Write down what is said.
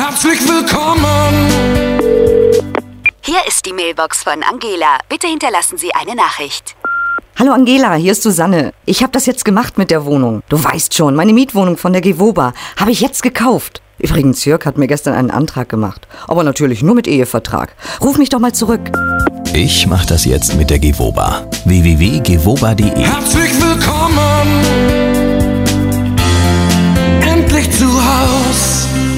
Herzlich willkommen. Hier ist die Mailbox von Angela. Bitte hinterlassen Sie eine Nachricht. Hallo Angela, hier ist Susanne. Ich habe das jetzt gemacht mit der Wohnung. Du weißt schon, meine Mietwohnung von der Gewoba habe ich jetzt gekauft. Übrigens, Jörg hat mir gestern einen Antrag gemacht. Aber natürlich nur mit Ehevertrag. Ruf mich doch mal zurück. Ich mach das jetzt mit der Gewoba. www.gewoba.de. Herzlich willkommen. Endlich zu Haus.